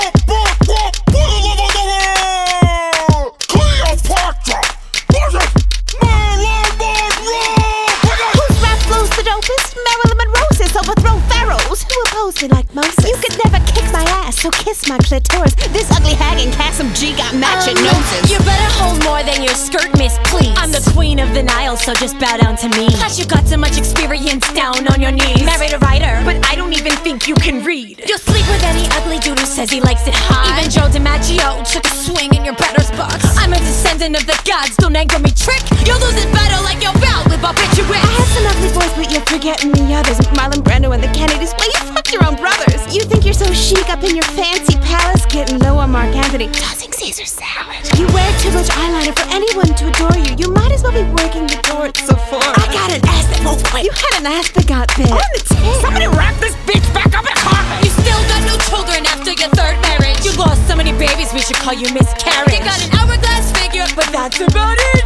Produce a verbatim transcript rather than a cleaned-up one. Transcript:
Cleopatra versus Marilyn Monroe. Whose rap flows the dopest? Marilyn Monroe's overthrow pharaohs who oppose me like Moses. You could never kick my ass, so kiss my clitoris. This ugly hag and Cassim G got matching um, noses. You better hold more than your skirt, miss, please. I'm the queen of the Nile, so just bow down to me. Plus you got so much experience down on your knees. Married a writer, but I don't even think you can read. You'll sleep with any ugly dude who says he likes it hot. Even Joe DiMaggio took a swing in your batter's box. I'm a descendant of the gods, don't anger me trick. You'll lose this battle like your bout with barbiturates. I have some ugly boys, but you're forgetting the others. Marlon Brando and the Kennedys. Well, you fucked your own brothers. You think you're so chic up in your fancy palace, getting low on Mark Anthony, tossing Caesar salad. You wear too much eyeliner for anyone to adore you. You might as well be working the door at Sephora. I got an ass that won't wait. You had an ass that got bit. On the tip. Somebody wrap this bitch back up in carpet. You still got no children after your third marriage. You lost so many babies, we should call you miscarriage. You got an hourglass figure, but that's about it.